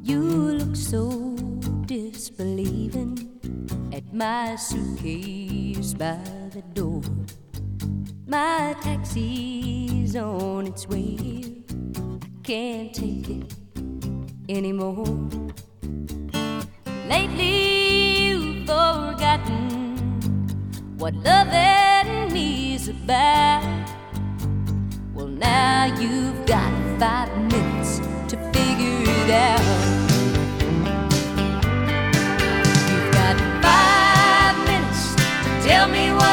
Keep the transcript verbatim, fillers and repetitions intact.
You look so disbelieving at my suitcase by the door. My taxi's on its way here. I can't take it anymore. Lately you've forgotten what loving me's about. Well, now you've got five minutes to figure it out. You've got five minutes to tell me what